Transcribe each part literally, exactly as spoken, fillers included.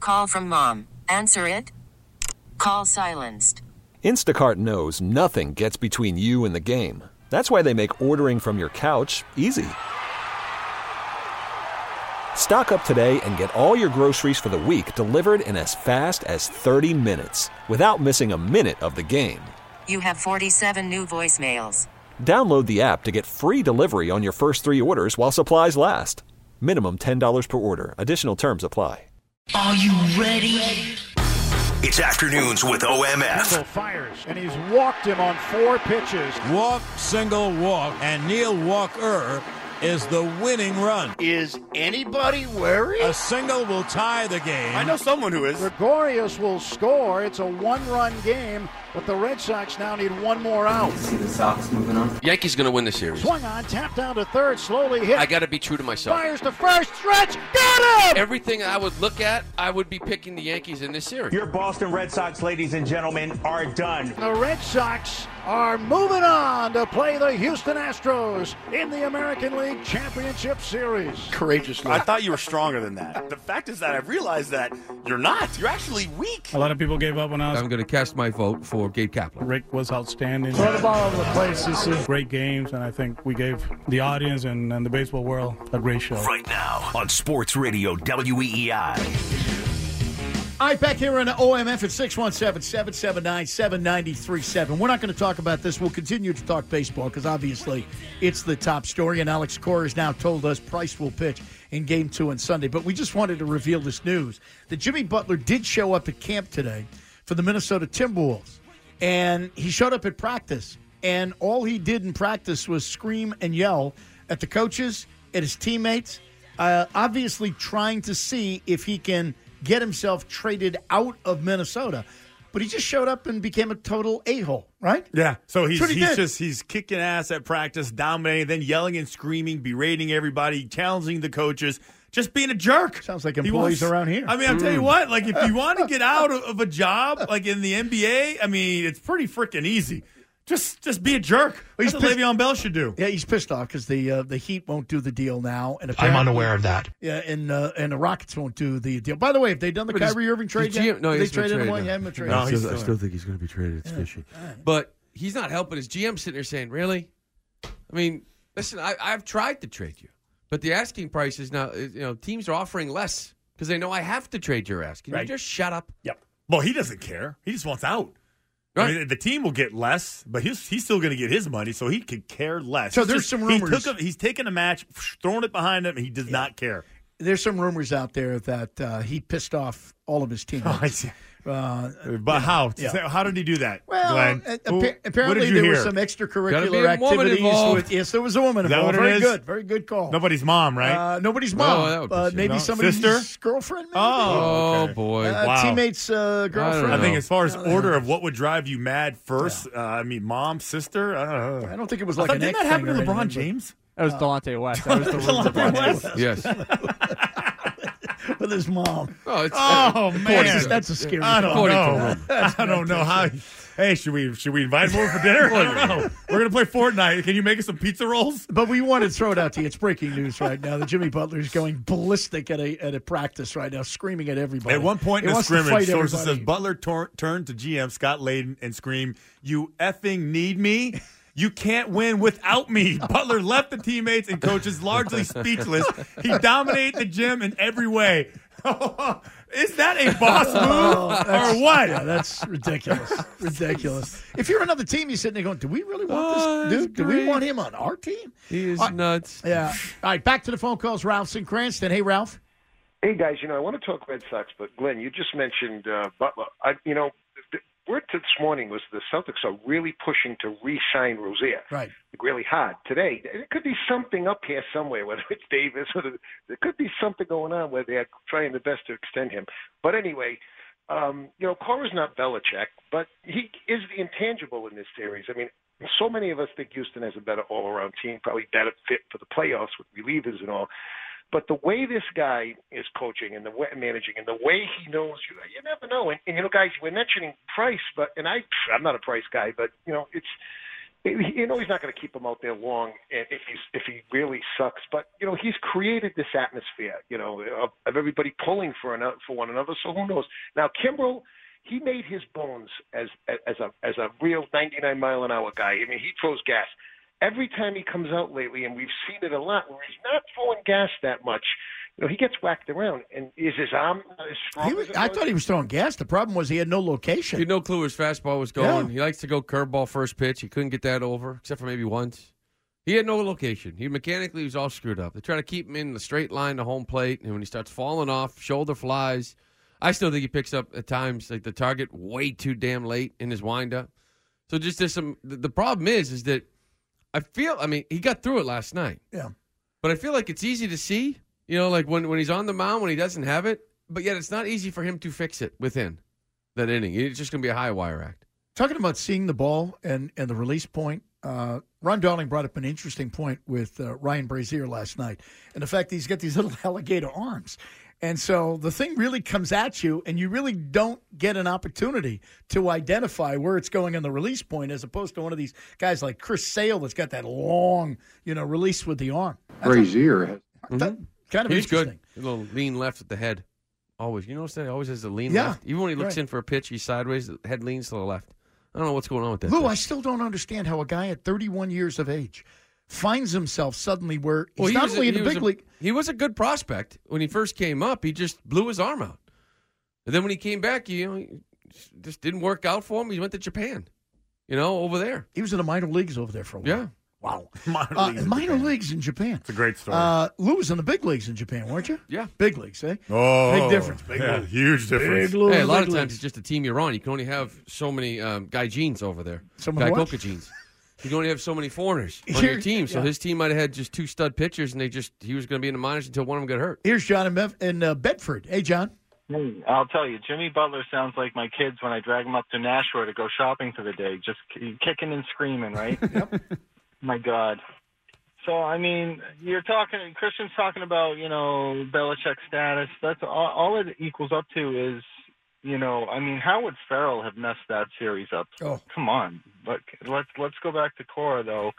Call from mom. Answer it. Call silenced. Instacart knows nothing gets between you and the game. That's why they make ordering from your couch easy. Stock up today and get all your groceries for the week delivered in as fast as thirty minutes without missing a minute of the game. You have forty-seven new voicemails. Download the app to get free delivery on your first three orders while supplies last. Minimum ten dollars per order. Additional terms apply. Are you ready? It's Afternoons with O M F. Fires, and he's walked him on four pitches. Walk, single, walk, and Neil Walker is the winning run. Is anybody worried? A single will tie the game. I know someone who is. Gregorius will score. It's a one-run game, but the Red Sox now need one more out. See the Sox moving on. Yankees going to win the series. Swung on, tapped down to third, slowly hit. I got to be true to myself. Fires to first, stretch, got him! Everything I would look at, I would be picking the Yankees in this series. Your Boston Red Sox, ladies and gentlemen, are done. The Red Sox are moving on to play the Houston Astros in the American League Championship Series. Courageously. I thought you were stronger than that. The fact is that I've realized that you're not. You're actually weak. A lot of people gave up when I was... I'm going to cast my vote for Gabe Kapler. Rick was outstanding. Throw the ball all over the place. This is great games, and I think we gave the audience and, and the baseball world a great show. Right now on Sports Radio W E E I. All right, back here on O M F at six one seven, seven seven nine, seven nine three seven. We're not going to talk about this. We'll continue to talk baseball because obviously it's the top story, and Alex Cora has now told us Price will pitch in Game two on Sunday. But we just wanted to reveal this news that Jimmy Butler did show up at camp today for the Minnesota Timberwolves, and he showed up at practice, and all he did in practice was scream and yell at the coaches, at his teammates, uh, obviously trying to see if he can – get himself traded out of Minnesota. But he just showed up and became a total a-hole, right? Yeah. So he's he he's did. just he's kicking ass at practice, dominating, then yelling and screaming, berating everybody, challenging the coaches, just being a jerk. Sounds like employees wants, around here. I mean, I'll mm. tell you what, like if you want to get out of, of a job, like in the N B A, I mean, it's pretty freaking easy. Just just be a jerk. That's what Le'Veon Bell should do. Yeah, he's pissed off because the uh, the Heat won't do the deal now. And I'm unaware of that. Yeah, and uh, and the Rockets won't do the deal. By the way, have they done the but Kyrie Irving trade yet? G M, no, they he's traded been him. traded. He hasn't traded. No, No, still, I still think he's going to be traded. It's yeah. fishy. Right. But he's not helping his G M sitting there saying, really? I mean, listen, I, I've tried to trade you. But the asking price is now, you know, teams are offering less because they know I have to trade your ass. Can right. you just shut up? Yep. Well, he doesn't care. He just wants out. Right. I mean, the team will get less, but he's he's still going to get his money, so he could care less. So he's there's just, some rumors. He took a, he's taken a match, thrown it behind him, and he does yeah. not care. There's some rumors out there that uh, he pissed off all of his teammates. Oh, I see. Uh, but how? Yeah. How did he do that, well, Glenn? Uh, Who, apparently there hear? were some extracurricular activities. With, yes, there was a woman involved. Very good. Very good call. Nobody's mom, right? Uh, nobody's mom. Oh, uh, maybe no. somebody's sister? girlfriend. Maybe? Oh, okay. boy. Uh, wow. Teammate's uh, girlfriend. I, I think as far as order of what would drive you mad first, yeah. uh, I mean, mom, sister, I don't know. I don't think it was like I an Didn't that happen to LeBron anything, James? That was Delonte West. That was the Delonte West. West. Yes. With his mom. Oh, it's, oh uh, man, that's a scary. I don't know. I don't know how. Hey, should we should we invite him over for dinner? I don't know. We're gonna play Fortnite. Can you make us some pizza rolls? But we want to throw it out to you. It's breaking news right now. That Jimmy Butler is going ballistic at a at a practice right now, screaming at everybody. At one point he in the scrimmage, sources says Butler tor- turned to G M Scott Layden and screamed, "You effing need me." You can't win without me. Butler left the teammates and coaches largely speechless. He dominated the gym in every way. Is that a boss move oh, or what? Yeah, that's ridiculous. Ridiculous. If you're another team, you're sitting there going, do we really want oh, this dude? Do we want him on our team? He is uh, nuts. Yeah. All right, back to the phone calls. Ralph's in Cranston. Hey, Ralph. Hey, guys. You know, I want to talk Red Sox, but Glenn, you just mentioned uh, Butler. I, you know, the word this morning was the Celtics are really pushing to re-sign Rozier. Right. Really hard. Today, there could be something up here somewhere, whether it's Davis or the, there could be something going on where they're trying the best to extend him. But anyway, um, you know, Cora's not Belichick, but he is the intangible in this series. I mean, so many of us think Houston has a better all-around team, probably better fit for the playoffs with relievers and all. But the way this guy is coaching and the way managing and the way he knows, you you never know. And, and you know, guys, we're mentioning Price, but and I I'm not a Price guy, but you know, it's You know he's not going to keep him out there long if he's if he really sucks. But you know he's created this atmosphere, you know, of, of everybody pulling for another, for one another. So who knows? Now Kimbrel, he made his bones as as a as a real ninety-nine mile an hour guy. I mean, he throws gas every time he comes out lately, and we've seen it a lot where he's not throwing gas that much. You know, he gets whacked around, and is his arm not as strong? He was, as it I was? thought he was throwing gas. The problem was he had no location. He had no clue where his fastball was going. Yeah. He likes to go curveball first pitch. He couldn't get that over, except for maybe once. He had no location. He mechanically was all screwed up. They try to keep him in the straight line to home plate, and when he starts falling off, shoulder flies. I still think he picks up at times like the target way too damn late in his windup. So just there's some. The, the problem is, is that I feel. I mean, he got through it last night. Yeah, but I feel like it's easy to see. You know, like when, when he's on the mound, when he doesn't have it, but yet it's not easy for him to fix it within that inning. It's just going to be a high wire act. Talking about seeing the ball and, and the release point, uh, Ron Darling brought up an interesting point with uh, Ryan Brazier last night, and the fact that he's got these little alligator arms. And so the thing really comes at you, and you really don't get an opportunity to identify where it's going on the release point, as opposed to one of these guys like Chris Sale that's got that long, you know, release with the arm. Brazier has. Mm-hmm. Kind of He's interesting. good. A little lean left at the head. Always. You notice that he always has a lean Yeah, left. Even when he looks right. in for a pitch, he's sideways. The head leans to the left. I don't know what's going on with that. Lou, thing. I still don't understand how a guy at thirty-one years of age finds himself suddenly where he's Well, he not was a- only in he the was big a- league. He was a good prospect. When he first came up, he just blew his arm out. And then when he came back, you know, he just didn't work out for him. He went to Japan, you know, over there. He was in the minor leagues over there for a while. Yeah. Wow. Minor Uh, leagues in minor Japan. leagues in Japan. It's a great story. Uh, Lou was in the big leagues in Japan, weren't you? Yeah. Big leagues, eh? Oh, Big difference. Big yeah, Lou. huge difference. Big Lou Hey, a in lot big of times leagues. it's just the team you're on. You can only have so many um, Guy Jeans over there. Some Guy what? Coca Jeans. You can only have so many foreigners on Here- your team. So yeah. his team might have had just two stud pitchers, and they just he was going to be in the minors until one of them got hurt. Here's John in, Mef- in uh, Bedford. Hey, John. Hey, I'll tell you, Jimmy Butler sounds like my kids when I drag them up to Nashua to go shopping for the day, just k- kicking and screaming, right? My God. So, I mean, you're talking, Christian's talking about, you know, Belichick's status. That's all, all it equals up to is, you know, I mean, how would Farrell have messed that series up? Oh. Come on. But let's, let's go back to Cora, though.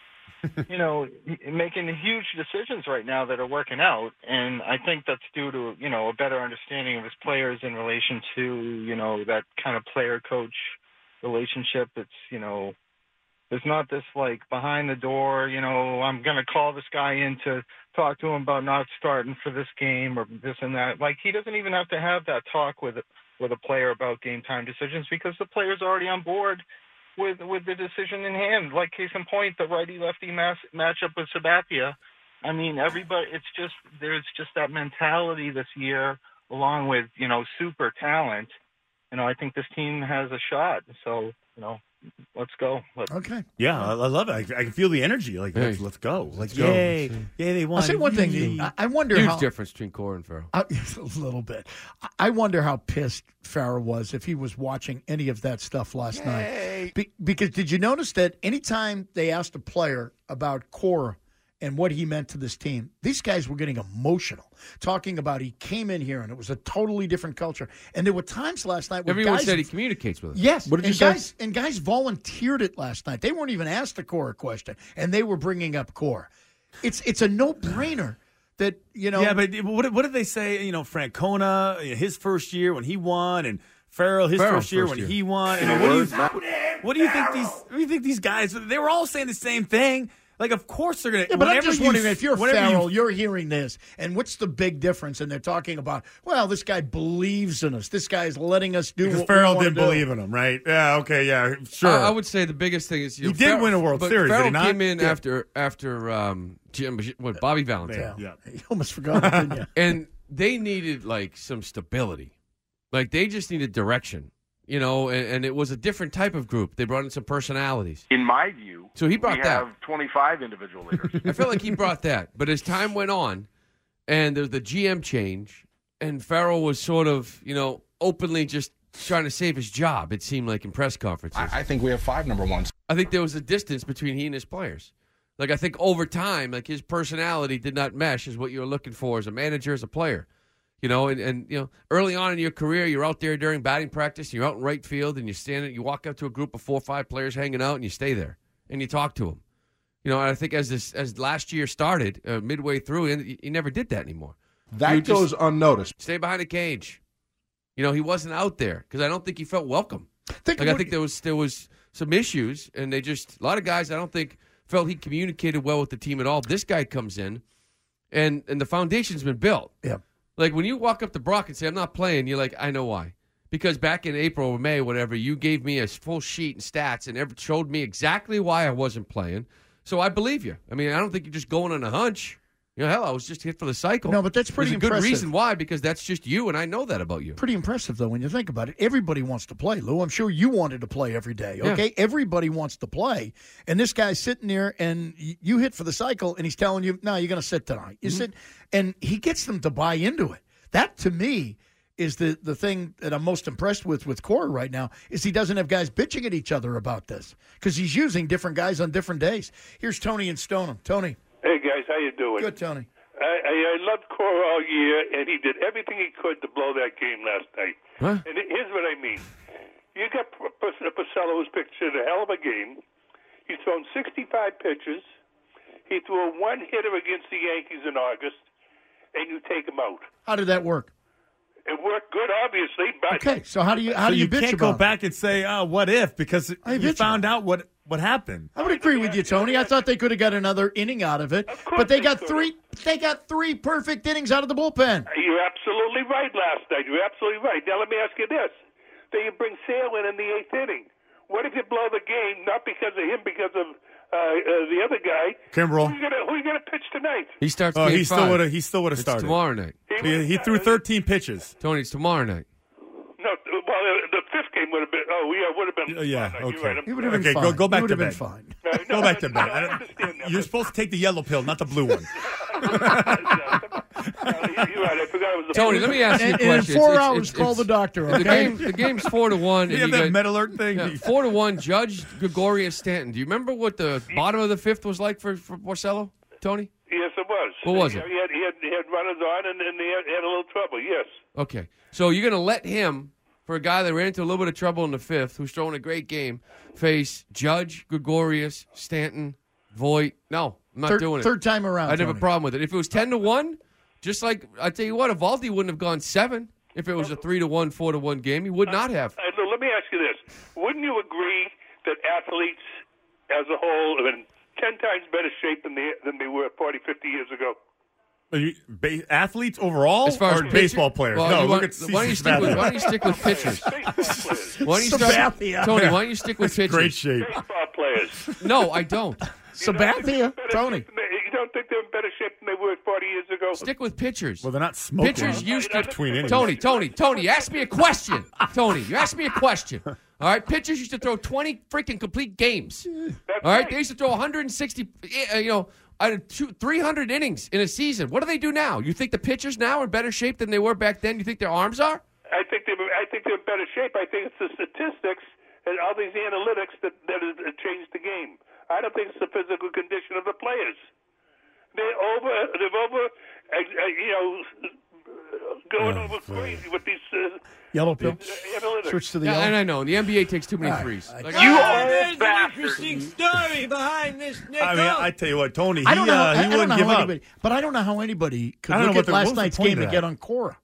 You know, making huge decisions right now that are working out, and I think that's due to, you know, a better understanding of his players in relation to, you know, that kind of player-coach relationship. It's, you know, there's not this, like, behind the door, you know, I'm going to call this guy in to talk to him about not starting for this game or this and that. Like, he doesn't even have to have that talk with with a player about game time decisions because the player's already on board with with the decision in hand. Like, case in point, the righty-lefty mass, matchup with Sabathia. I mean, everybody, it's just, there's just that mentality this year, along with, you know, super talent. You know, I think this team has a shot. So, you know, let's go. Let's, Okay. Yeah, I, I love it. I, I can feel the energy. Like, Hey. let's, let's go. Like, Let's go. yay. Yay, they won. I'll say one thing. Yay. I, I wonder Huge how. difference between Cora and Farrell. I, a little bit. I wonder how pissed Farrell was if he was watching any of that stuff last night. Be, because did you notice that anytime they asked a player about Cora and what he meant to this team, these guys were getting emotional, talking about he came in here and it was a totally different culture. And there were times last night where Everyone guys, said he communicates with us. yes, What did and you say? guys and guys volunteered it last night. They weren't even asked the Cora question, and they were bringing up Cora. It's it's a no brainer. That, you know, Yeah, but what, what did they say? You know, Francona, his first year when he won, and Farrell, his Farrell first year first when year. he won. You know, what, do you, what do you think these? What do you think these guys? They were all saying the same thing. Like, of course they're gonna. Yeah, but I'm whenever just you- wondering if you're whenever Farrell, you- you're hearing this, and what's the big difference? And they're talking about, well, this guy believes in us. This guy's letting us do because what Farrell we wanna didn't do. believe in him, right? Yeah, okay, yeah, sure. I, I would say the biggest thing is you He know, did Farrell- win a World but Series, did Farrell he not? came in Yeah. after after um, Jim, what Bobby Valentine. Yeah. You almost forgot it, didn't you? And they needed like some stability, like they just needed direction, you know. And, and it was a different type of group. They brought in some personalities. In my view, So he brought we that. have twenty-five individual leaders. I feel like he brought that. But as time went on, and there was the G M change, and Farrell was sort of, you know, openly just trying to save his job. It seemed like in press conferences. I, I think we have five number ones. I think there was a distance between he and his players. Like, I think over time, like, his personality did not mesh as what you were looking for as a manager, as a player. You know, and, and you know, early on in your career, you're out there during batting practice, you're out in right field, and you stand, you walk up to a group of four or five players hanging out, and you stay there. and you talk to him. You know, and I think as this as last year started, uh, midway through, and he, he never did that anymore. That goes unnoticed. Stay behind the cage. You know, he wasn't out there because I don't think he felt welcome. Think like I think there was there was some issues, and they just a lot of guys I don't think felt he communicated well with the team at all. This guy comes in, and and the foundation's been built. Yeah. Like when you walk up to Brock and say, "I'm not playing," you're like, "I know why." Because back in April or May, whatever, you gave me a full sheet and stats and ever showed me exactly why I wasn't playing. So I believe you. I mean, I don't think you're just going on a hunch. You know, hell, I was just hit for the cycle. No, but that's pretty There's a impressive. good reason why, because that's just you, and I know that about you. Pretty impressive, though, when you think about it. Everybody wants to play, Lou. I'm sure you wanted to play every day, Yeah. okay? Everybody wants to play. And this guy's sitting there, and y- you hit for the cycle, and he's telling you, no, you're going to sit tonight. You Mm-hmm. sit, and he gets them to buy into it. That, to me, is the, the thing that I'm most impressed with with Cora right now, is he doesn't have guys bitching at each other about this because he's using different guys on different days. Here's Tony in Stoneham. Tony. Hey, guys, how you doing? Good, Tony. I, I, I loved Cora all year, and he did everything he could to blow that game last night. Huh? And here's what I mean. You got P- P- Porcello, who's pitched a hell of a game. He's thrown sixty-five pitches. He threw a one-hitter against the Yankees in August, and you take him out. How did that work? It worked good, obviously, but Okay, so how do you how so do you, you bitch can't about go it? back and say, "Oh, what if?" Because How you you bitch found out what what happened. I would agree with you, Tony. I thought they could have got another inning out of it, but they got three. They got three perfect innings out of the bullpen. you're absolutely right last night. You're absolutely right. Now, let me ask you this. Then you bring Sale in in the eighth inning. What if you blow the game, not because of him, because of uh, uh, the other guy? Kimbrel. Who you gonna, who you going to pitch tonight? He starts. Oh, game he still five. would have. He still would have It's started tomorrow night. He, he threw thirteen pitches. Tony, it's tomorrow night. No, well, uh, the fifth game would have been. Oh, yeah, would have been. Uh, yeah. You're Okay. right. I'm He would have been Okay. fine. Go go He back would to have been bed. fine. No, no, Go back to no, bed. no, I I don't- understand that. You're supposed to take the yellow pill, not the blue one. Uh, you're right. I forgot it was a Tony, let me ask you a And, question. and in four It's- hours, it's- call the it's- doctor. The Okay. game, the game's four to one. You and have you that got- med alert thing. Yeah, four to one. Judge Gregorius Stanton. Do you remember what the bottom of the fifth was like for for Porcello, Tony? Yes, it was. What was he, it? He had, he had, he had runners on, and, and he, had, he had a little trouble, yes. Okay, so you're going to let him, for a guy that ran into a little bit of trouble in the fifth, who's throwing a great game, face Judge Gregorius Stanton, Voit? No, I'm not Third- doing it. third time around, I'd have a Tony. problem with it. If it was ten to one, just like I tell you what, Evaldi wouldn't have gone seven. If it was a three to one, four to one game, he would not have. Uh, look, let me ask you this. Wouldn't you agree that athletes as a whole are in ten times better shape than they, than they were forty, fifty years ago? Are you, ba- athletes overall, As far as or pitcher- baseball players? Well, no, you look want- at why don't you stick with why don't you stick with pitchers? Why don't you start, Sabathia. Tony? Why don't you stick with pitchers? Great shape. Baseball players. No, I don't. Sabathia, Tony. You don't think they're in better shape than they were forty years ago? Stick with pitchers. Well, they're not smoking. Pitchers used to. between innings. Tony, Tony, Tony, ask me a question. Tony, you asked me a question. All right, pitchers used to throw twenty freaking complete games. All right, they used to throw one hundred sixty, uh, you know, out of two, three hundred innings in a season. What do they do now? You think the pitchers now are in better shape than they were back then? You think their arms are? I think they're. I think they're in better shape. I think it's the statistics and all these analytics that that has changed the game. I don't think it's the physical condition of the players. They're over. They've over. Uh, uh, you know, going Oh, over crazy with these uh, Yellow pill. uh, analytics. Switch to the Yeah, yellow. and I know the N B A takes too many All right, threes. I- Like, You ah, old There's an bastard. interesting story behind this, Nick. I mean, I tell you what, Tony, he, I don't know. uh, How, he I don't wouldn't know give how up. anybody, but I don't know how anybody could I don't look know at what the- last what was the night's point game of and that? get on Cora.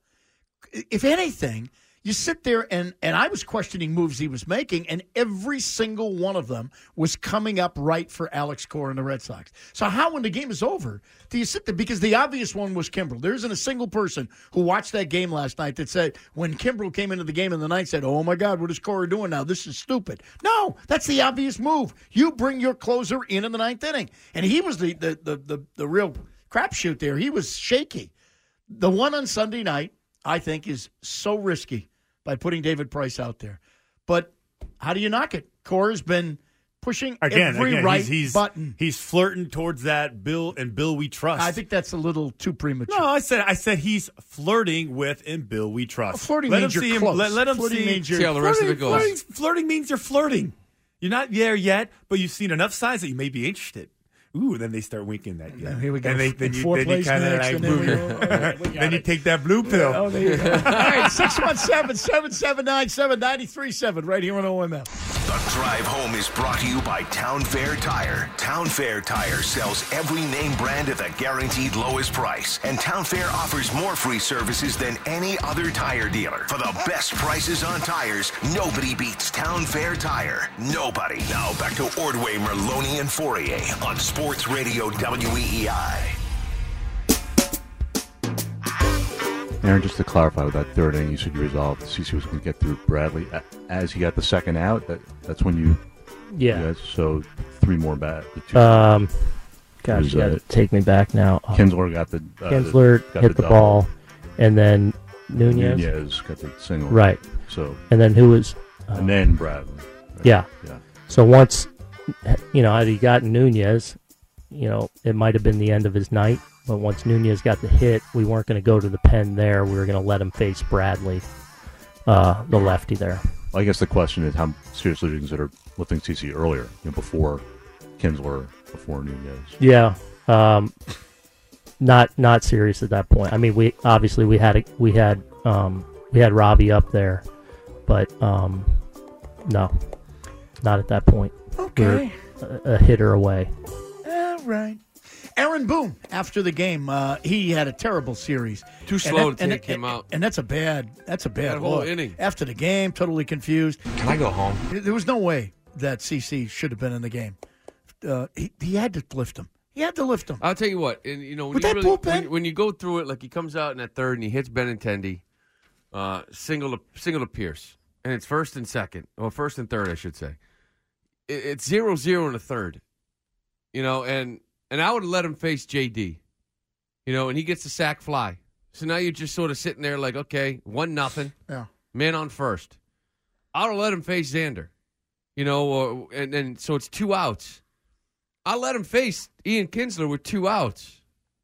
If anything, you sit there and and I was questioning moves he was making, and every single one of them was coming up right for Alex Cora and the Red Sox. So how, when the game is over, do you sit there? Because the obvious one was Kimbrel. There isn't a single person who watched that game last night that said, when Kimbrel came into the game in the ninth, said, "Oh my God, what is Cora doing now? This is stupid." No, that's the obvious move. You bring your closer in in the ninth inning, and he was the the the the, the real crapshoot there. He was shaky. The one on Sunday night, I think, is so risky by putting David Price out there. But how do you knock it? Cora's been pushing Again, every again, right he's, he's, button. He's flirting towards that Bill and Bill we trust. I think that's a little too premature. No, I said I said he's flirting with and Bill we trust. Well, flirting let means him you're see him, close. Let, let him Flirting see, means you're- See how the rest of it flirting, goes. Flirting, flirting means you're flirting. You're not there yet, but you've seen enough signs that you may be interested. Ooh, and then they start winking at you. And here we go. And they, then And you, four then you plays kind of next, like and then we move go, it. all right, we got Then you it. take that blue pill. Oh, there you go. All right, six one seven, seven seven nine, seven nine three seven right here on O M F. The drive home is brought to you by Town Fair Tire. Town Fair Tire sells every name brand at the guaranteed lowest price. And Town Fair offers more free services than any other tire dealer. For the best prices on tires, nobody beats Town Fair Tire. Nobody. Now back to Ordway, Merloni, and Fourier on Sports Radio W E E I. Aaron, just to clarify with that third inning, you said you resolved C C was going to get through Bradley. As he got the second out, that, that's when you... Yeah. You guys, so three more bat. Um, gosh, was, you got to uh, take me back now. Kinsler got the... Uh, Kinsler got hit the, the ball, and then Nunez. Nunez got the single. Right. So... And then who was... Uh, and then Bradley. Right? Yeah. Yeah. So once, you know, had he gotten Nunez, you know, it might have been the end of his night. But once Nunez got the hit, we weren't going to go to the pen there. We were going to let him face Bradley, uh, the lefty there. Well, I guess the question is how seriously do you consider lifting C C earlier, you know, before Kinsler, before Nunez? Yeah, um, not not serious at that point. I mean, we obviously we had a, we had um, we had Robbie up there, but um, no, not at that point. Okay, we were a, a hitter away. All right. Aaron Boone, after the game, uh, he had a terrible series. Too slow to take him out. And that's a bad that's a bad That whole look. inning. After the game, totally confused. Can I go home? There was no way that C C should have been in the game. Uh, he, he had to lift him. He had to lift him. I'll tell you what, and you know when With you that really, bullpen? when, when you go through it, like he comes out in that third and he hits Benintendi, uh, single to, single to Pierce, and it's first and second, well, first and third, I should say. It, it's zero zero in the third, you know, and and I would have let him face J D, you know, and he gets the sack fly. So now you're just sort of sitting there like, okay, one nothing, yeah, man on first. I would have let him face Xander, you know, or, and and so it's two outs. I'll let him face Ian Kinsler with two outs.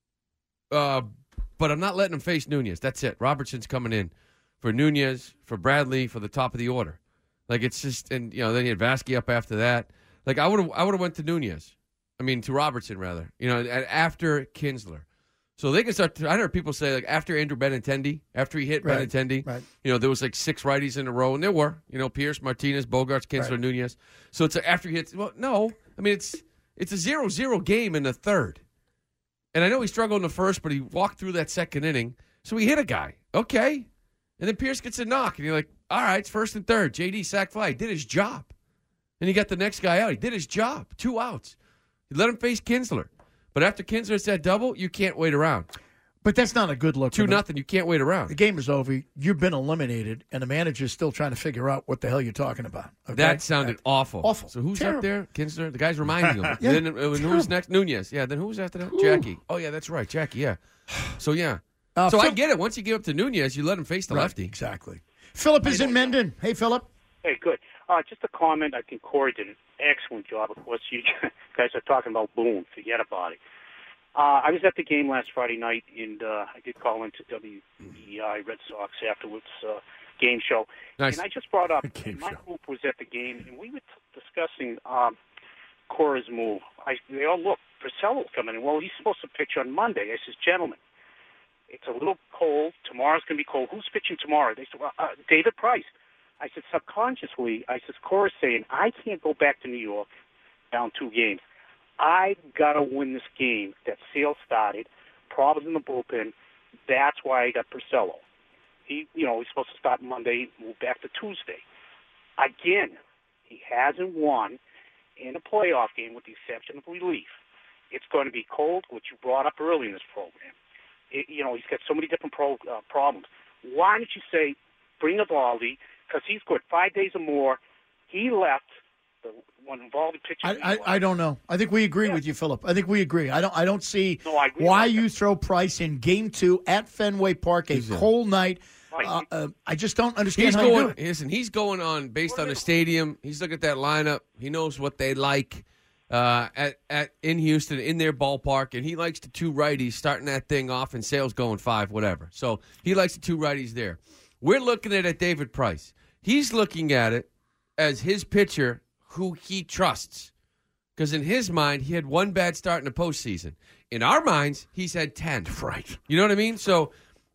Uh, but I'm not letting him face Nunez. That's it. Robertson's coming in for Nunez, for Bradley, for the top of the order. Like, it's just, and, you know, then you had Vasquez up after that. Like, I would have I would have went to Nunez. I mean, to Robertson, rather. You know, after Kinsler. So they can start to, I heard people say, like, after Andrew Benintendi, after he hit Right, Benintendi, right. you know, there was like six righties in a row, and there were, you know, Pierce, Martinez, Bogarts, Kinsler, Right. Nunez. So it's like after he hits, well, no. I mean, it's it's a zero zero game in the third. And I know he struggled in the first, but he walked through that second inning. So he hit a guy. Okay. And then Pierce gets a knock, and you're like, all right, it's first and third. J D sack fly. He did his job. And he got the next guy out. He did his job. Two outs. He let him face Kinsler. But after Kinsler hits that double, you can't wait around. But that's not a good look. Two for them. nothing. You can't wait around. The game is over. You've been eliminated, and the manager's still trying to figure out what the hell you're talking about. Okay? That sounded awful. Awful. So who's Terrible. up there? Kinsler. The guy's reminding him. Yeah, Then uh, who was terrible. next? Nunez. Yeah. Then who was after that? Ooh. Jackie. Oh yeah, that's right, Jackie. Yeah. So yeah. Uh, so I Phil- get it. Once you give up to Nunez, you let him face the Right, lefty. Exactly. Philip is in Mendon. Hey, Philip. Hey, good. Uh, just a comment. I think Corey did an excellent job. Of course, you guys are talking about Boone. Forget about it. Uh, I was at the game last Friday night, and uh, I did call into W E I Red Sox afterwards uh, game show. Nice. And I just brought up, Game my show. group was at the game, and we were t- discussing um, Cora's move. I, they all look, Purcell's coming in. Well, he's supposed to pitch on Monday. I says, gentlemen, it's a little cold. Tomorrow's going to be cold. Who's pitching tomorrow? They said, well, uh, David Price. I said, subconsciously, I said, Cora's saying, I can't go back to New York down two games. I've got to win this game. That sale started, problems in the bullpen. That's why I got Purcello. He, you know, he's supposed to start Monday, move back to Tuesday. Again, he hasn't won in a playoff game with the exception of relief. It's going to be cold, which you brought up early in this program. It, you know, he's got so many different pro, uh, problems. Why don't you say, bring Evaldi, because he's good five days or more. He left the one involved in pitching. I, I, I don't know. I think we agree with you, Philip. I think we agree. I don't I don't see No, I agree why with you throw Price in Game Two at Fenway Park, a cold night. Uh, uh, I just don't understand He's how you do going. it. Listen, he's going on based on the stadium. He's looking at that lineup. He knows what they like uh, at at in Houston in their ballpark, and he likes the two righties starting that thing off, and Sale's going five, whatever. So he likes the two righties there. We're looking at it, David Price. He's looking at it as his pitcher who he trusts. Because in his mind, he had one bad start in the postseason. In our minds, he's had ten. Right. You know what I mean? So,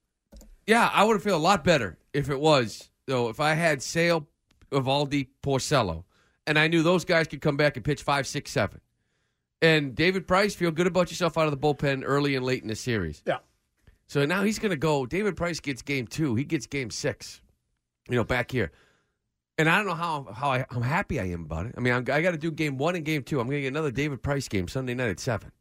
yeah, I would feel a lot better if it was, though, if I had Sale, Evaldi, Porcello. and I knew those guys could come back and pitch five, six, seven. And David Price, feel good about yourself out of the bullpen early and late in the series. Yeah. So now he's going to go. David Price gets game two. He gets game six, you know, back here. And I don't know how how, I, how happy I am about it. I mean, I'm, I got to do game one and game two. I'm going to get another David Price game Sunday night at seven.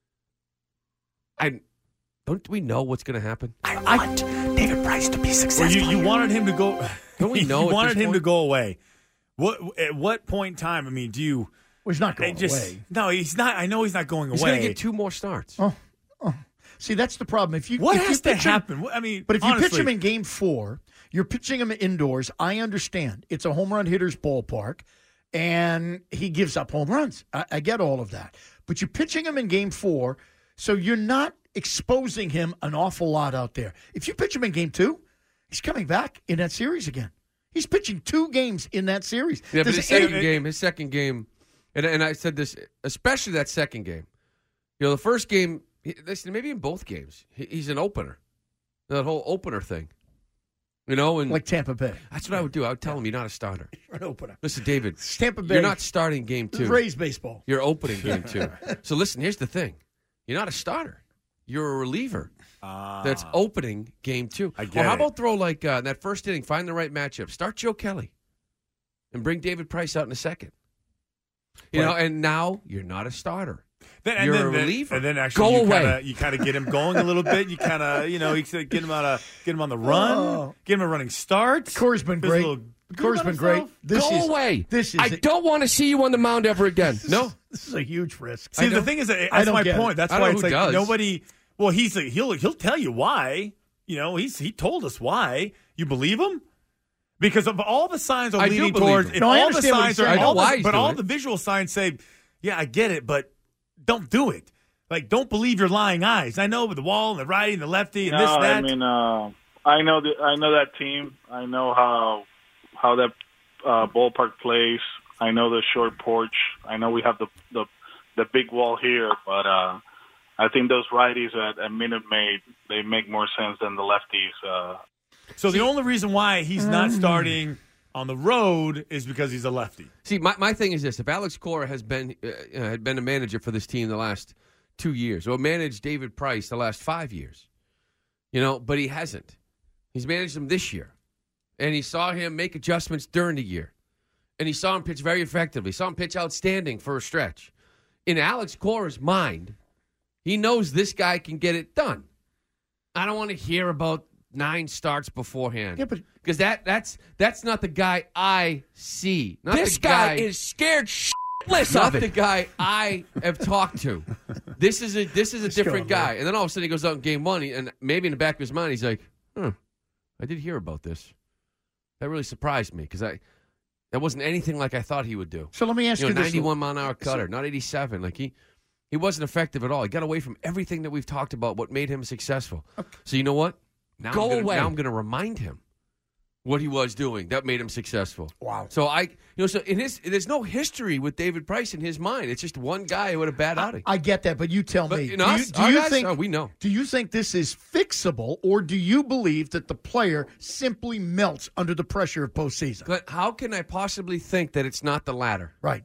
I Don't we know what's going to happen? I want David Price to be successful. Well, you, you wanted him to go. Don't we know you at wanted this him point? to go away. What at what point in time? I mean, do you? Well, he's not going just, away. No, he's not. I know he's not going He's away. going to get two more starts. Oh, oh. See, that's the problem. If you What if has you to pitch him- happen? I mean, but if you pitch honestly- him in Game Four, you're pitching him indoors. I understand it's a home run hitter's ballpark, and he gives up home runs. I, I get all of that. But you're pitching him in Game Four, so you're not exposing him an awful lot out there. If you pitch him in Game Two, he's coming back in that series again. He's pitching two games in that series. Yeah, but Does his second any- game, his second game, and, and I said this, especially that second game. You know, the first game, he- listen, maybe in both games, he, he's an opener. That whole opener thing. You know, and like Tampa Bay. That's what I would do. I would tell him you're not a starter. You're an opener. Listen, David, Tampa Bay. you're not starting game two. Rays baseball. You're opening game two. So listen, here's the thing. You're not a starter. You're a reliever that's opening game two. I get Or how it. about throw like uh, in that first inning, find the right matchup. Start Joe Kelly and bring David Price out in a second. You But- know, and now you're not a starter. Then, and You're then, a then- reliever. and then actually, Go you away. Kinda, you kind of get him going a little bit. You kind of, you know, you get him on a, get him on the run, Oh. get him a running start. Corey's been Does a great. little Corey's been great. This Go is, away. This is I don't want to see you on the mound ever again. No. This is a huge risk. See, the thing is, that I that's don't my get point. it. That's I why don't it's know like who does. nobody. Well, he's like, he'll he'll tell you why. You know, he's he told us why. You believe him? Because of all the signs are I do leading believe towards. him. If No, I all the understand what he's signs are, saying. I know all the- why he's but doing all it. the visual signs say, "Yeah, I get it, but don't do it." Like, don't believe your lying eyes. I know with the wall and the righty and the lefty and no, this that. I mean, uh, I know the, I know that team. I know how how that uh, ballpark plays. I know the short porch. I know we have the the, the big wall here, but uh, I think those righties at, at Minute Maid, they make more sense than the lefties. Uh, So the only reason why he's Mm. not starting on the road is because he's a lefty. See, my, my thing is this: if Alex Cora has been uh, uh, had been a manager for this team the last two years, or managed David Price the last five years, you know, but he hasn't. He's managed him this year, and he saw him make adjustments during the year, and he saw him pitch very effectively. Saw him pitch outstanding for a stretch. In Alex Cora's mind, he knows this guy can get it done. I don't want to hear about nine starts beforehand. Yeah, but Because that that's that's not the guy I see. Not This the guy is scared shitless not of it. the guy I have talked to. This is a this is a different go, man. guy. And then all of a sudden he goes out in game one, and maybe in the back of his mind he's like, "Hmm, I did hear about this. That really surprised me because I that wasn't anything like I thought he would do." So let me ask You you, know, this. ninety-one mile an hour cutter, not eighty-seven. Like he he wasn't effective at all. He got away from everything that we've talked about. What made him successful? So you know what? Now Go I'm gonna, away. Now I'm going to remind him what he was doing that made him successful. Wow. So I, you know, so in his, there's no history with David Price in his mind. It's just one guy who had a bad outing. I get that, but you tell But, me. you know, do us- you, do our you guys, think oh, we know. Do you think this is fixable, or do you believe that the player simply melts under the pressure of postseason? But how can I possibly think that it's not the latter? Right.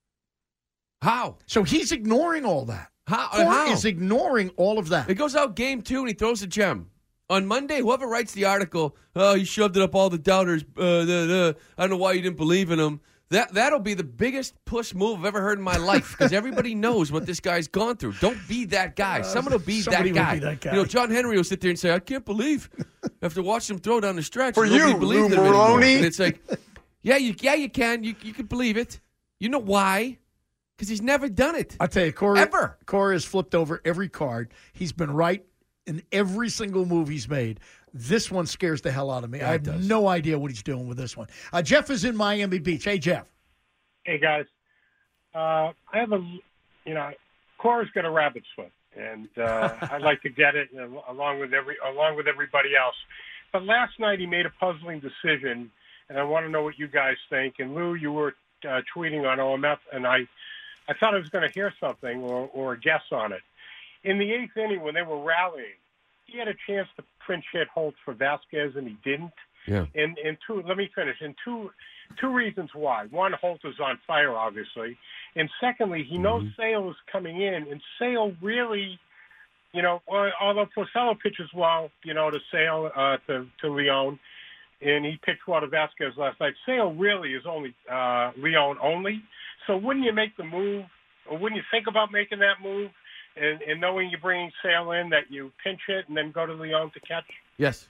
How? So he's ignoring all that. How? Cora how? is ignoring all of that. It goes out game two and he throws a gem. On Monday, whoever writes the article, oh, he shoved it up all the doubters. Uh, the, the, I don't know why you didn't believe in him. That, that'll be the biggest push move I've ever heard in my life because everybody knows what this guy's gone through. Don't be that guy. Someone will be, that somebody will guy. be that guy. You know, John Henry will sit there and say, I can't believe after watching him throw down the stretch. For nobody you, believed Lou him anymore." Maroney. And it's like, yeah, you, yeah, you can. You, you can believe it. You know why? Because he's never done it. I tell you, Cora, Ever. Cora has flipped over every card. He's been right in every single move he's made. This one scares the hell out of me. Yeah, I it have does. no idea what he's doing with this one. Uh, Jeff is in Miami Beach. Hey, Jeff. Hey guys, uh, I have a, you know, Cora's got a rabbit's foot, and uh, I'd like to get it you know, along with every along with everybody else. But last night he made a puzzling decision, and I want to know what you guys think. And Lou, you were uh, tweeting on O M F, and I, I thought I was going to hear something or, or a guess on it. In the eighth inning, when they were rallying, he had a chance to pinch hit Holtz for Vasquez, and he didn't. Yeah. And and two, let me finish. And two, two reasons why. One, Holt is on fire, obviously, and secondly, he knows Mm-hmm. Sale is coming in, and Sale really, you know, well, although Porcello pitches well, you know, to Sale uh, to to Leon, and he pitched well to Vasquez last night. Sale really is only uh, Leon only. So wouldn't you make the move, or wouldn't you think about making that move, and, and knowing you're bringing Sale in, that you pinch it and then go to Leon to catch? Yes.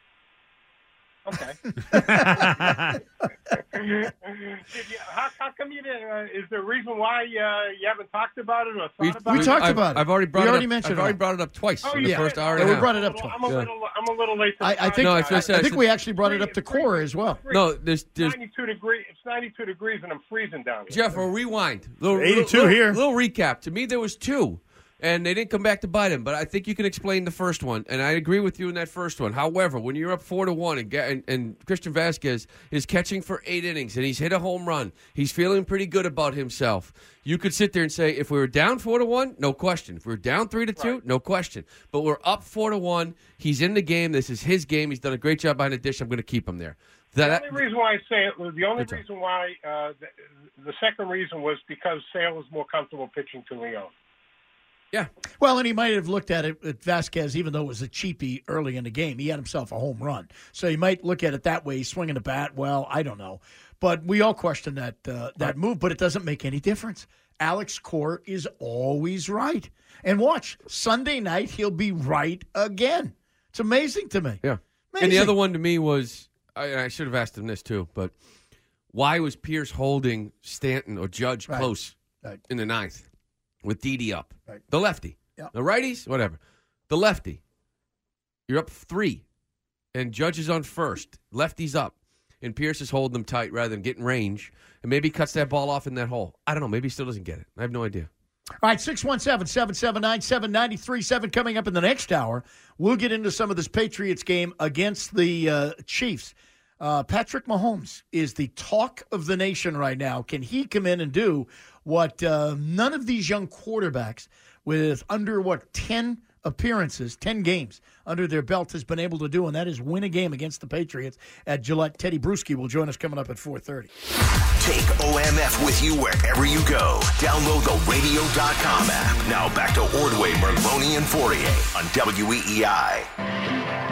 Okay. Did you, how, how come you didn't? Uh, is there a reason why uh, you haven't talked about it or thought We, about we it? talked I've, about it. I've already brought We it already up. mentioned I've it. already brought it up twice Oh, in the yeah. first hour Yeah, and we a half. brought it up I'm twice. a Yeah. little. I'm a little late. To I, I think No, I, I was gonna say, I I think said- we actually brought it up to Cora as well. No, there's, there's ninety-two degrees. It's ninety-two degrees, and I'm freezing down here. Jeff, a rewind. Little, eighty-two little, here. Little recap. To me, there was two, and they didn't come back to bite him. But I think you can explain the first one, and I agree with you in that first one. However, when you're up four to one, and, and, and Christian Vasquez is catching for eight innings, and he's hit a home run, he's feeling pretty good about himself. You could sit there and say, if we were down four to one, no question. If we were down three to two, no question. But we're up four to one. He's in the game. This is his game. He's done a great job behind the dish. I'm going to keep him there. That, The only reason why I say it was the only Good time. reason why uh, the, the second reason was because Sale was more comfortable pitching to Leon. Yeah. Well, and he might have looked at it at Vasquez, even though it was a cheapie early in the game. He had himself a home run. So he might look at it that way, swinging the bat. Well, I don't know. But we all question that uh, that move, but it doesn't make any difference. Alex Cora is always right. And watch, Sunday night, he'll be right again. It's amazing to me. Yeah. Amazing. And the other one to me was, I, I should have asked him this too, but why was Pierce holding Stanton or Judge Right. close Right. in the ninth with Didi up? Right. The lefty. Yeah. The righties, whatever. The lefty. You're up three, and Judge is on first. Lefty's up, and Pierce is holding them tight rather than getting range, and maybe he cuts that ball off in that hole. I don't know. Maybe he still doesn't get it. I have no idea. All right, six one seven, seven seven nine, seven nine three seven coming up in the next hour. We'll get into some of this Patriots game against the uh, Chiefs. Uh, Patrick Mahomes is the talk of the nation right now. Can he come in and do what uh, none of these young quarterbacks with under, what, ten appearances, ten games under their belt has been able to do, and that is win a game against the Patriots at Gillette. Teddy Bruschi will join us coming up at four thirty. Take O M F with you wherever you go. Download the radio dot com app. Now back to Ordway, Merloni, and Fourier on W E E I.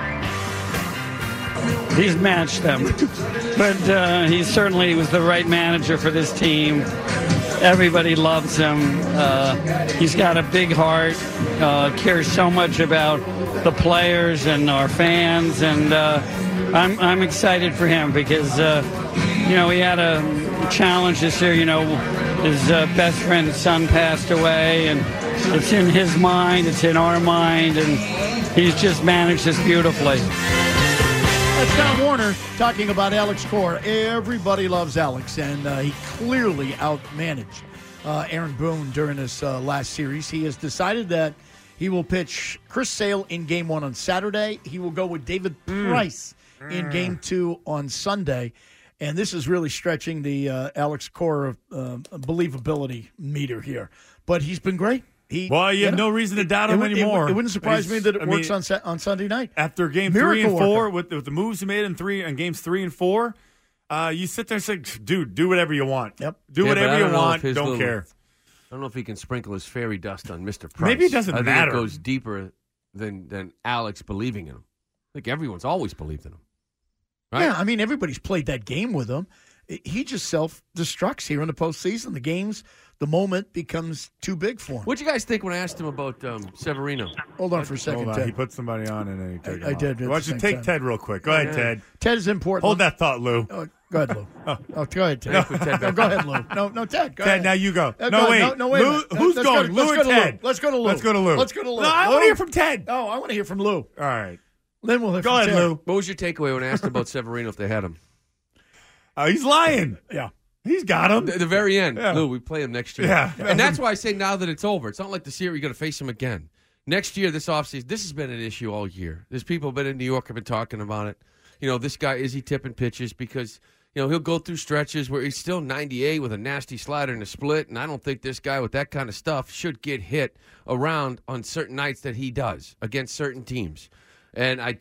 He's matched them, but uh, he certainly was the right manager for this team. Everybody loves him. Uh, he's got a big heart, uh, cares so much about the players and our fans, and uh, I'm I'm excited for him because uh, you know he had a challenge this year. You know, his uh, best friend's son passed away, and it's in his mind, it's in our mind, and he's just managed this beautifully. That's Tom Warner talking about Alex Cora. Everybody loves Alex, and uh, he clearly outmanaged uh, Aaron Boone during this uh, last series. He has decided that he will pitch Chris Sale in game one on Saturday. He will go with David Price mm. in game two on Sunday. And this is really stretching the uh, Alex Cora uh, believability meter here. But he's been great. He, well, you, you have know, no reason to doubt him it, anymore. It, it wouldn't surprise He's, me that it I works mean, on on Sunday night. After game Miracle three and four, worker. with the, with the moves he made in three in games three and four, uh, you sit there and say, dude, do whatever you want. Yep. Do yeah, whatever don't you want. Don't little, care. I don't know if he can sprinkle his fairy dust on Mister Price. Maybe it doesn't I think matter. It goes deeper than, than Alex believing in him. I think everyone's always believed in him. Right? Yeah, I mean, everybody's played that game with him. He just self-destructs here in the postseason. The games, the moment becomes too big for him. What'd you guys think when I asked him about um, Severino? Hold on for a second, Hold on. Ted. He put somebody on and then he took I, I him did. off. Why don't you take time. Ted real quick? Go ahead, Yeah. Ted. Ted is important. Hold that thought, Lou. Oh, go ahead, Lou. oh, oh, go ahead, Ted. No. Ted no, go ahead, Lou. No, no, Ted. Go Ted, ahead. now you go. Uh, no, go wait. No, no, wait. a Lou, minute. who's Let's going? Go, Lou let's or go to Ted? Lou. Let's go to Lou. Let's go to Lou. Let's go to Lou. No, I Lou? want to hear from Ted. Oh, I want to hear from Lou. All right. Then we'll hear Go from ahead, Ted. Lou. What was your takeaway when I asked about Severino if they had him? Oh, he's lying. Yeah. He's got him. At the very end. Yeah. Lou, we play him next year. Yeah. And that's why I say now that it's over. It's not like the series you're going to face him again. Next year, this offseason, this has been an issue all year. There's people been in New York have been talking about it. You know, this guy, is he tipping pitches? Because, you know, he'll go through stretches where he's still ninety-eight with a nasty slider and a split, and I don't think this guy with that kind of stuff should get hit around on certain nights that he does against certain teams. And I just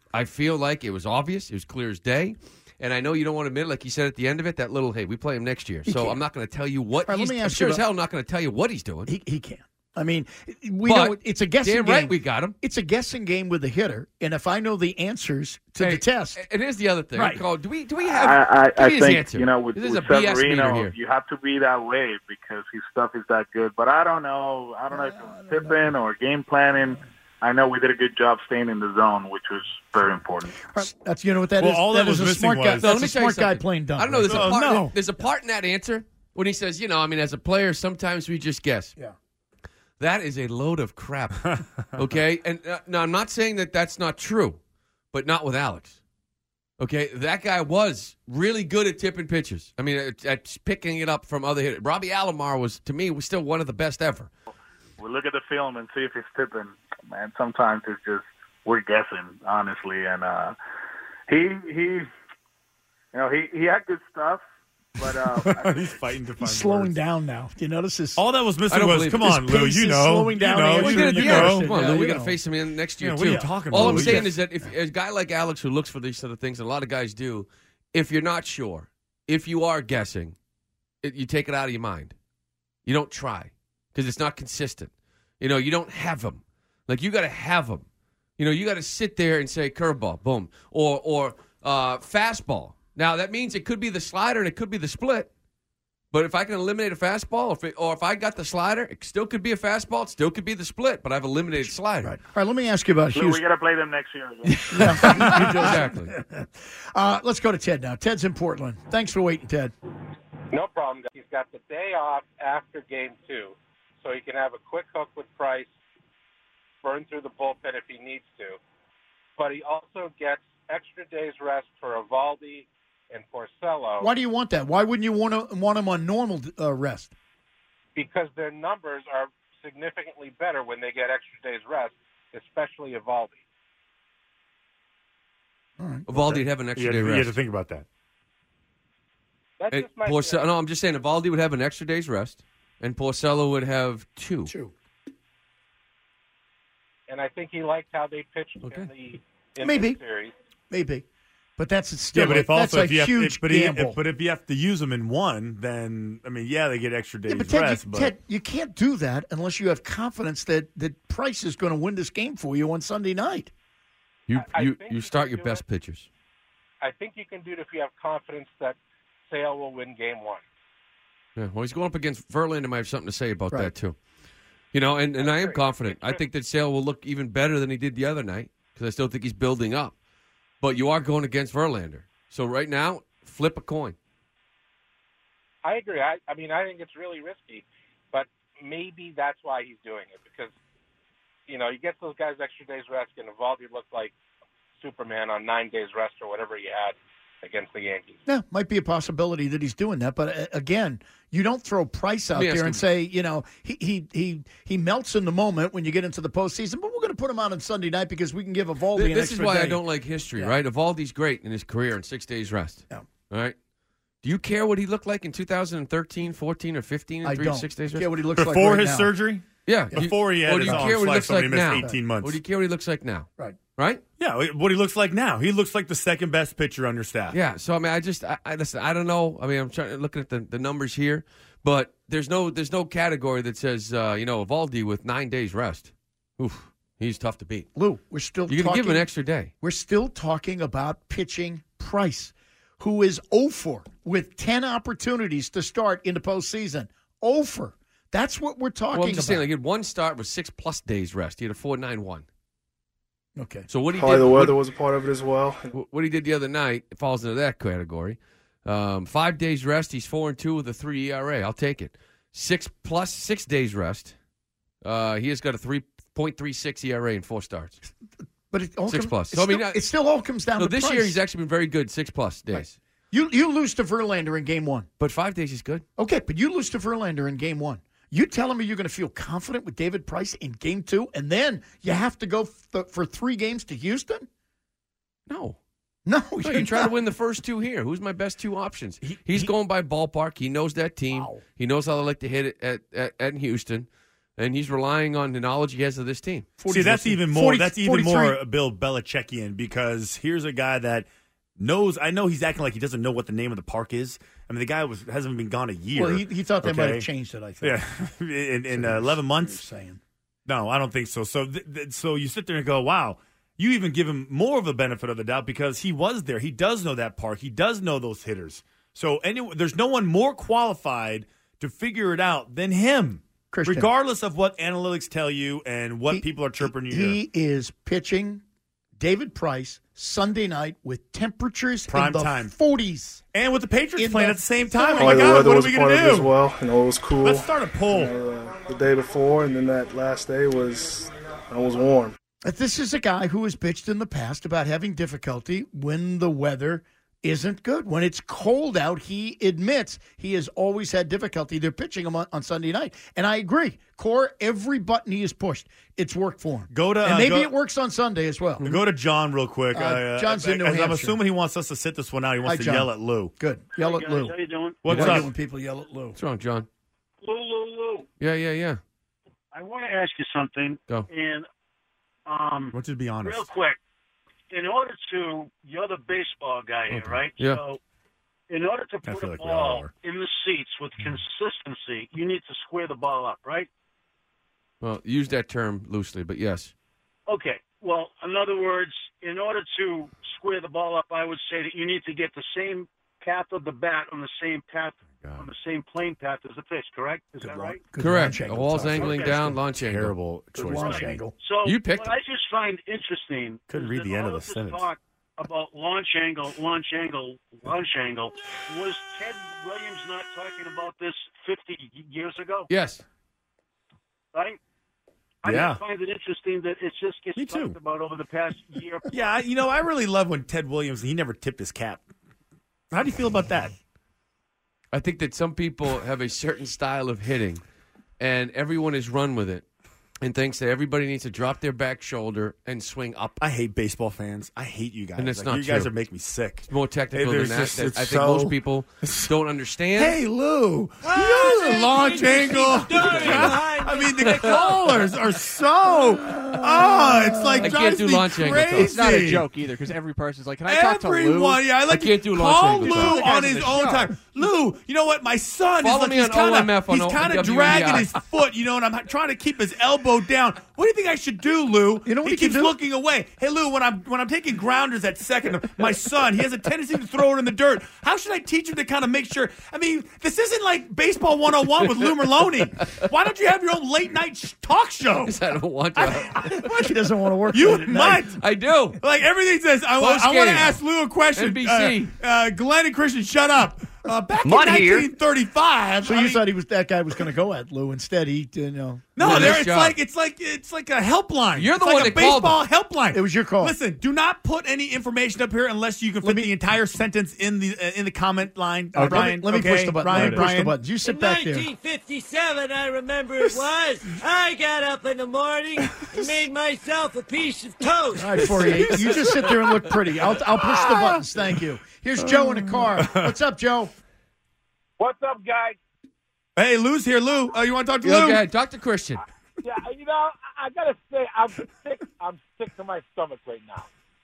I feel like it was obvious. It was clear as day. And I know you don't want to admit, like you said at the end of it, that little, hey, we play him next year. He so can't. I'm not going to tell you what All right, he's let me I'm ask sure you as about- hell not going to tell you what he's doing. He, he can't. I mean, we But know it's a guessing damn game. right we got him. It's a guessing game with the hitter, and if I know the answers to Hey, the test, and here's the other thing. Right. Cole, do we do we have? I, I, give I me his think answer. you know with, this is with a B S meter Severino, here. you have to be that way because his stuff is that good. But I don't know. I don't know if it was tipping or game planning. I know we did a good job staying in the zone, which was very important. that's you know what that is. Well, all that that is was a smart missing guy. was- No, That's let me a tell you smart guy something. playing dumb. I don't know. There's Oh, a part. no. There's a part in that answer when he says, you know, I mean, as a player, sometimes we just guess. Yeah. That is a load of crap. Okay, and uh, no, I'm not saying that that's not true, but not with Alex. Okay, that guy was really good at tipping pitches. I mean, at, at picking it up from other hitters. Robbie Alomar was, to me, was still one of the best ever. We look at the film and see if he's tipping. Man, sometimes it's just we're guessing, honestly. And uh, he he, you know, he he had good stuff, but uh, He's fighting to find He's slowing words. down now. Do you notice this? All that was I missing don't was, believe come it. on, His Lou, pace you is know. slowing down you know, the We answer. did it you, at you the end. know. Come on, Yeah, Lou, we we got to know. face him in next year, Yeah, too. what are you talking All about? I'm We saying get- is that if a guy like Alex who looks for these sort of things, and a lot of guys do, if you're not sure, if you are guessing, it, you take it out of your mind. You don't try because it's not consistent. You know, you don't have them. Like, you got to have them. You know, you got to sit there and say curveball, boom, or or uh, fastball. Now, that means it could be the slider and it could be the split. But if I can eliminate a fastball, if it, or if I got the slider, it still could be a fastball. It still could be the split, but I've eliminated slider. Right. All right, let me ask you about Lou, we Houston. got to play them next year. Again. Exactly. Uh, let's go to Ted now. Ted's in Portland. Thanks for waiting, Ted. No problem. He's got the day off after game two, so he can have a quick hook with Price, burn through the bullpen if he needs to. But he also gets extra days rest for Evaldi and Porcello. Why do you want that? Why wouldn't you want to want him on normal uh, rest? Because their numbers are significantly better when they get extra days rest, especially Evaldi. Evaldi would have an extra You had, day you rest. had to think about that. That's And just my Porce- theory. no, I'm just saying Evaldi would have an extra day's rest, and Porcello would have two. Two. And I think he liked how they pitched Okay. in the in Maybe. this series. Maybe. But that's still Yeah, but a, if also that's a if you have, huge if, but, he- gamble. if, but if you have to use them in one, then I mean, yeah, they get extra days yeah, but Ted, rest. you, but Ted, you can't do that unless you have confidence that, that Price is going to win this game for you on Sunday night. You I you, think you you start can your do best it. pitchers. I think you can do it if you have confidence that Sale will win game one. Yeah, well, he's going up against Verlander. Might have something to say about Right. that too. You know, and, and I am agree. confident. I think that Sale will look even better than he did the other night because I still think he's building up. But you are going against Verlander, so right now, flip a coin. I agree. I, I mean, I think it's really risky, but maybe that's why he's doing it because, you know, he gets those guys extra days rest, and Evaldi looked like Superman on nine days rest or whatever he had against the Yankees. Yeah, might be a possibility that he's doing that. But uh, again, you don't throw Price out Let me ask there you- and say, you know, he, he he he melts in the moment when you get into the postseason, but we're going to put him out on Sunday night because we can give Evaldi Th- an This extra is why day. I don't like history, Yeah. right? Evaldi's great in his career in six days rest. Yeah. All right. Do you care what he looked like in two thousand thirteen, fourteen, or fifteen in I three don't six days care rest? what he looks like before right his now. surgery, Yeah. before he had or do his you arm care what he sliced looks open, like he missed now? eighteen months. Or do you care what he looks like now? Right. Right? Yeah, what he looks like now. He looks like the second best pitcher on your staff. Yeah. So I mean, I just, I, I listen. I don't know. I mean, I'm trying looking at the, the numbers here, but there's no, there's no category that says, uh, you know, Evaldi with nine days rest. Oof, he's tough to beat. Lou, we're still You're gonna talking, give him an extra day. We're still talking about pitching Price, who is oh for with ten opportunities to start in the postseason. oh for. That's what we're talking Well, I'm just about. saying, like, he had one start with six plus days rest. He had a four nine one. Okay. So what he Probably did, the weather what, was a part of it as well. what he did the other night it falls into that category. Um, five days rest. He's four and two with a three E R A. I'll take it. Six plus six days rest. Uh, he has got a three point three six E R A in four starts. But it all Six com- plus. It So, I still, mean, uh, it still all comes down No, to this Price. year he's actually been very good. Six plus days. Right. You you lose to Verlander in game one. But five days is good. Okay, but you lose to Verlander in game one. You telling me you're going to feel confident with David Price in game two, and then you have to go f- for three games to Houston? No. No, No, you're you try not. to win the first two here. Who's my best two options? He's going by ballpark. He knows that team. He knows how they like to hit it at, at, at Houston. and he's relying on the knowledge he has of this team. See, that's even more. forty, that's even forty-three. more Bill Belichickian because here's a guy that knows. I know he's acting like he doesn't know what the name of the park is. I mean, the guy was hasn't been gone a year. Well, he, he thought they okay? might have changed it, I think. Yeah, in, in uh, eleven months. Saying. No, I don't think so. So, th- th- so you sit there and go, "Wow." You even give him more of a benefit of the doubt because he was there. He does know that park. He does know those hitters. So, any, there's no one more qualified to figure it out than him. Christian. Regardless of what analytics tell you and what He- people are chirping in your He ear. is pitching David Price Sunday night with temperatures Prime in the time. forties. And with the Patriots In playing the at the same time. forties. Oh, Like my the God, weather what are was we part going of to it as do? well. You know, it was cool. Let's start a poll. You know, uh, the day before, and then that last day was it was warm. This is a guy who has bitched in the past about having difficulty when the weather isn't good. When it's cold out, he admits he has always had difficulty. They're pitching him on, on Sunday night. And I agree. Core, every button he has pushed, it's worked for him. Go to, and uh, maybe go- it works on Sunday as well. Go to John real quick. Uh, Uh, John's uh, in New as I'm Hampshire. assuming he wants us to sit this one out. He wants Hi, to John. yell at Lou. Good. Yell Hey, at guys, Lou. how you doing? What's What do you up? do when people yell at Lou? What's wrong, John? Lou, Lou, Lou. Yeah, yeah, yeah. I want to ask you something. Go. And um, I want you to be honest. real quick, in order to, you're the baseball guy here, Okay. right? Yeah. So, in order to I put feel a like we all ball are. in the seats with consistency, you need to square the ball up, right? Well, use that term loosely, but yes. Okay. Well, in other words, in order to square the ball up, I would say that you need to get the same path of the bat on the same path, on the same plane path as the pitch, correct? Is that right? Correct. The wall's angling Okay. down, launch angle. Terrible choice. Right. Kenny. So You picked what I just find interesting Couldn't is read that the end of all the this sentence. talk about launch angle, launch angle, launch angle. Was Ted Williams not talking about this fifty years ago? Yes. Right? I Yeah. just find it interesting that it just gets Me too. talked about over the past year. Yeah, I- you know, I really love when Ted Williams, he never tipped his cap. How do you feel about that? I think that some people have a certain style of hitting, and everyone has run with it and thinks that everybody needs to drop their back shoulder and swing up. I hate baseball fans. I hate you guys. And it's Like, not you guys true. are making me sick. It's more technical Hey, than there's that. just- that it's I think so- most people don't understand. Hey, Lou, you know the launch angle. I mean, the callers are so. Oh, it's like I drives can't do me launch angle talk. crazy. It's not a joke either because every person's like, "Can I talk to Lou?" Everyone, yeah, I like I can't to do launch call angle Lou talk. The guys on in his the own show. time. Lou, you know what? My son Follow is like me he's on kind O M F of on he's O- kind of W E I. dragging his foot, you know, and I'm trying to keep his elbow down. What do you think I should do, Lou? You know what he you can keeps do? looking away. Hey, Lou, when I'm when I'm taking grounders at second, my son, he has a tendency to throw it in the dirt. How should I teach him to kind of make sure? I mean, this isn't like Baseball one oh one with Lou Merlone. Why don't you have your own late night sh- talk show? I don't want to. He doesn't want to work. You late at night. might. I do. Like everything says, I, wa- I Post want to game. ask Lou a question. N B C. Uh, uh, Glenn and Christian, shut up. Uh, back Mud in here. nineteen thirty-five. So I you mean- thought he was that guy was going to go at Lou instead? He, you know. no, Nice there it's job. like it's like it's like a helpline. You're the it's one like that a called baseball helpline. It was your call. Listen, do not put any information up here unless you can fit the entire sentence in the uh, in the comment line. Uh, All right, let me- Brian, let me okay? push the button. Brian, Let me push the Brian. button. You sit In back there. nineteen fifty-seven, I remember it was. I got up in the morning and made myself a piece of toast. All right, forty-eight. You just sit there and look pretty. I'll, I'll push the buttons. Thank you. Here's Joe in the car. What's up, Joe? What's up, guys? Hey, Lou's here. Lou, uh, you want to talk to Yo, Lou? go ahead. Talk to Christian. Yeah, you know, I, I gotta say, I'm sick. I'm sick to my stomach right now.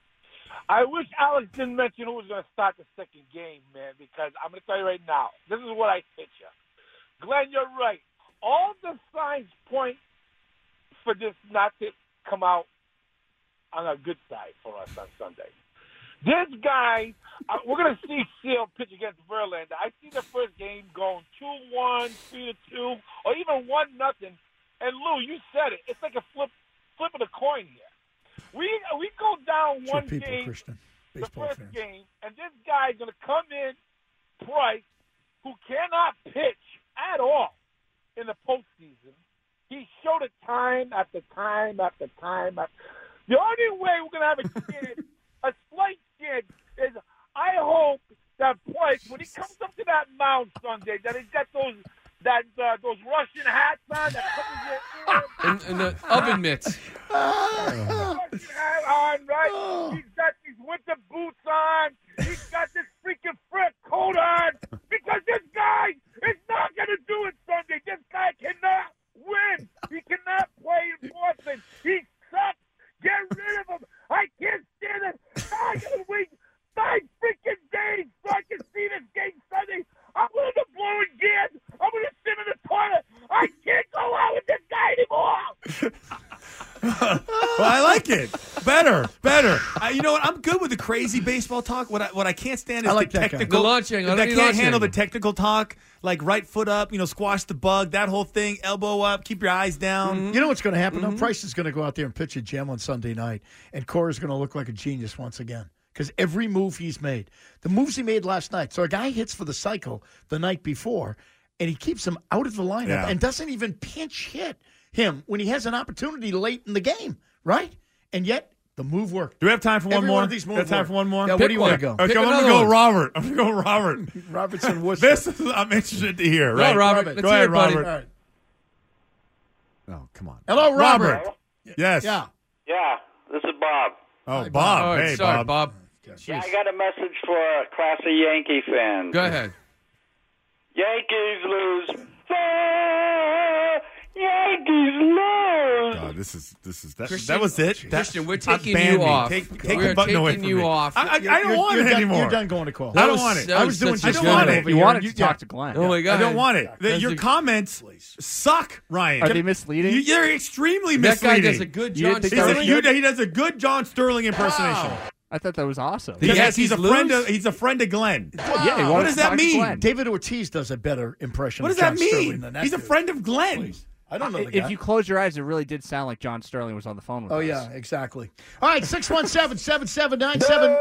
I wish Alex didn't mention who was going to start the second game, man, because I'm going to tell you right now, this is what I picture. Glenn, you're right. All the signs point for this not to come out on a good side for us on Sunday. This guy, uh, we're going to see Seal pitch against Verlander. I see the first game going two one, three to two, or even one nothing. And Lou, you said it. It's like a flip flip of the coin here. We we go down Sure, one people, game, Christian. the Baseball first fans. game, and this guy's going to come in, Price, who cannot pitch at all in the postseason. He showed it time after time after time. After. The only way we're going to have a chance, a slight chance, is I hope that Price, when he comes up to that mound Sunday, that he's got those that uh, those Russian hats on that covers your ears. And, and the oven mitts. Russian hat on, right? He's got these winter boots on. He's got this freaking fur coat on. Because this guy is not going to do it Sunday. This guy cannot win. He Well, I like it. Better, better. I, you know what? I'm good with the crazy baseball talk. What I what I can't stand is I like the that guy. technical. The launch angle. I I don't need can't launch handle the angle. technical talk, like right foot up, you know, squash the bug, that whole thing, elbow up, keep your eyes down. You know what's going to happen? Mm-hmm. though? Price is going to go out there and pitch a gem on Sunday night, and Cora's going to look like a genius once again because every move he's made, the moves he made last night. So a guy hits for the cycle the night before, and he keeps him out of the lineup Yeah. and doesn't even pinch hit him when he has an opportunity late in the game, right? And yet the move worked. Do we have time for one Every more? one of these Do we have moves time work. for one more? Yeah, where do you want to go? Okay, Pick I'm going to another go one. Robert. I'm going to go Robert. Robertson Worcester. This is I'm interested to hear. Go, Right, Robert. Robert. Let's Go hear ahead, it, buddy. Robert. All right. Oh, come on. Hello, Robert. Robert. Yes. Yeah. Yeah, this is Bob. Oh, Hi, Bob. Bob. All right, Hey, sorry, Bob. Bob. Yeah, I got a message for a classy Yankee fan. Go ahead. Yankees lose. Ah, Yankees lose. God, this is this is that. Christian- that was it. That, Christian, we're uh, taking ban you me. off. Take, take We're the button away taking from you me. off. I, I, I don't You're- want you're it done, anymore. You're done going to call. I That don't was- want it. that I was was doing. such a I don't good want one. it. You wanted to Yeah. talk to Glenn. Oh, my God. I don't want it. The- That's your a- comments suck, Ryan. Are they misleading? You, they're extremely That guy misleading. does a good You John didn't think He's that a- was Sterling. you- he does a good John Sterling impersonation. I thought that was awesome. The Because he's a Yankees friend. lose? Of, he's a friend of Glenn. Yeah, he What wanted does to that talk to mean? Glenn. David Ortiz does a better impression What of does John that Sterling mean? than that He's a dude. friend of Glenn. Please. I don't know the If guy. you close your eyes, it really did sound like John Sterling was on the phone with Oh, us. yeah, exactly. All right, six one seven, seven seven nine seven.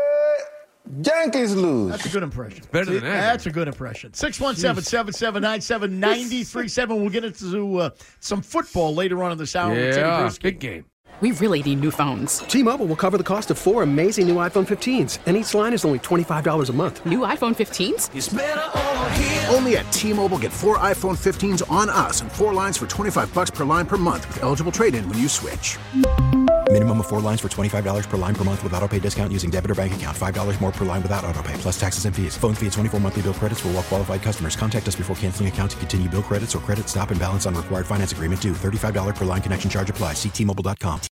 Yankees lose. That's a good impression. Better See, than that. That's a good impression. six one seven, seven seven nine seven, nine three seven. We'll get into uh, some football later on in this hour. with Teddy Yeah, Bruschi. big game. We really need new phones. T-Mobile will cover the cost of four amazing new iPhone fifteens, and each line is only twenty-five dollars a month. New iPhone fifteens? It's better over here. Only at T-Mobile, get four iPhone fifteens on us and four lines for twenty-five bucks per line per month with eligible trade-in when you switch. Minimum of four lines for twenty-five dollars per line per month with autopay discount using debit or bank account. five dollars more per line without autopay, plus taxes and fees. Phone fee at twenty-four monthly bill credits for well-qualified customers. Contact us before canceling account to continue bill credits or credit stop and balance on required finance agreement due. thirty-five dollars per line connection charge applies. See T Mobile dot com.